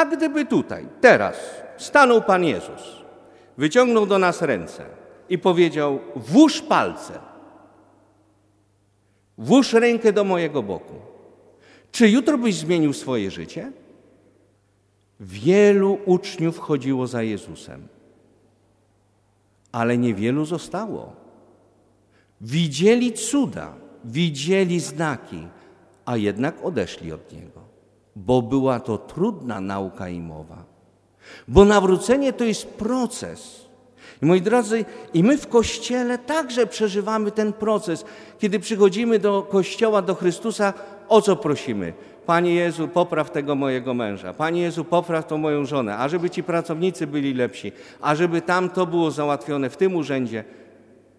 A gdyby tutaj, teraz stanął Pan Jezus, wyciągnął do nas ręce i powiedział: włóż palce, włóż rękę do mojego boku. Czy jutro byś zmienił swoje życie? Wielu uczniów chodziło za Jezusem, ale niewielu zostało. Widzieli cuda, widzieli znaki, a jednak odeszli od Niego, bo była to trudna nauka i mowa. Bo nawrócenie to jest proces. I moi drodzy, i my w Kościele także przeżywamy ten proces. Kiedy przychodzimy do Kościoła, do Chrystusa, o co prosimy? Panie Jezu, popraw tego mojego męża. Panie Jezu, popraw tą moją żonę. A żeby ci pracownicy byli lepsi. A żeby tam to było załatwione w tym urzędzie.